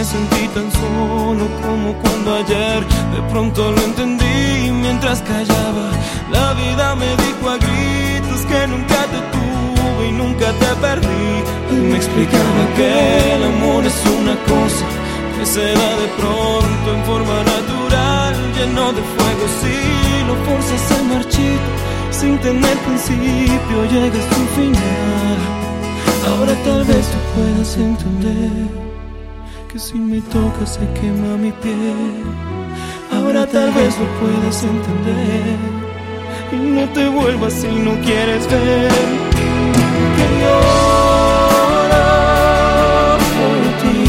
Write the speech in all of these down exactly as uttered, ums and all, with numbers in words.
sentí tan solo como cuando ayer de pronto lo entendí mientras callaba. La vida me dijo a gritos que nunca te tuve y nunca te perdí. Y me explicaba que el amor es una cosa que se da de pronto en forma natural, lleno de fuego. Si lo forzas se marchita sin tener principio, llega a su final. Ahora tal vez tú puedas entender que si me tocas se quema mi piel. Ahora tal vez lo puedas entender y no te vuelvas si no quieres ver que lloro por ti,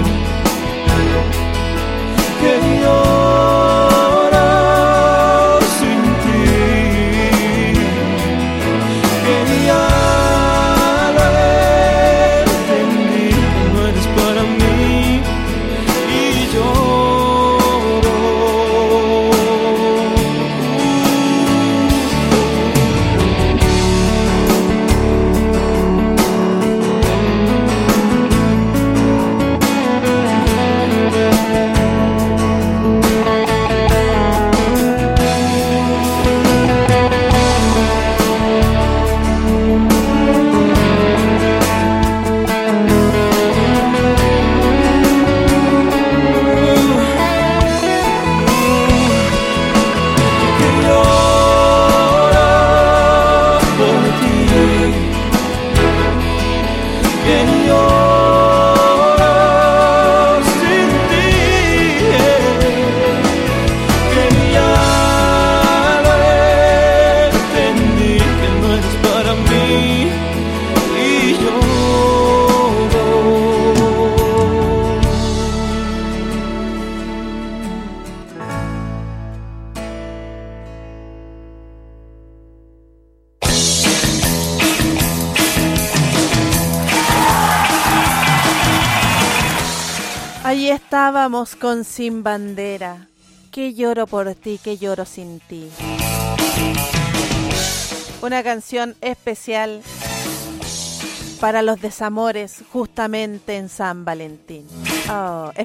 que lloro sin ti, que ya lo entendí, que no eres para mí y lloro. Ahí estábamos con Sin Bandera. Que lloro por ti, que lloro sin ti. Una canción especial para los desamores justamente en San Valentín. Oh,